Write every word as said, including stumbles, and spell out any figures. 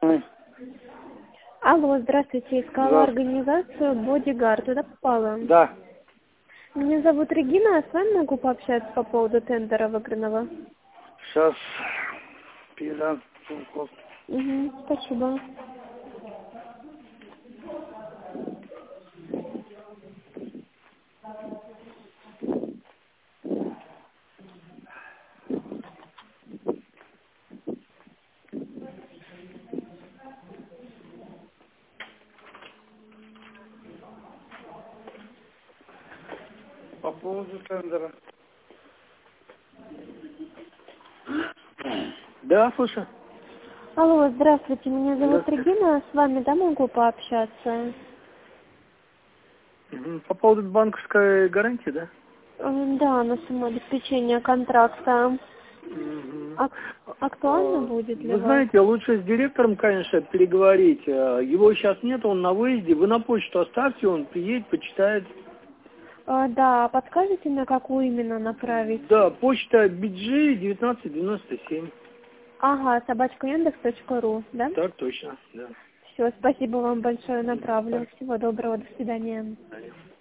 Алло, здравствуйте, искала организацию Бодигард. Туда попала? Да. Меня зовут Регина, а с вами могу пообщаться по поводу тендера выигранного? Сейчас. Пира. Угу, спасибо. По поводу тендера. Да, слушай. Алло, здравствуйте, меня зовут Здравствуйте. Регина, а с вами, да, могу пообщаться? Мгм. По поводу банковской гарантии, да? М, Да, на самообеспечение контракта. Мгм. Ак- актуально А, будет для Вы вас? знаете, лучше с директором, конечно, переговорить. А, Его сейчас нет, он на выезде. Вы на почту оставьте, он приедет, почитает. А, да, подскажите, на какую именно направить? Да, почта би джи девятнадцать девяносто семь. Ага, собачка яндекс точка ру, да? Так точно, да. Все, спасибо вам большое, Мгм. направлю. Так, Всего доброго, до свидания. далее.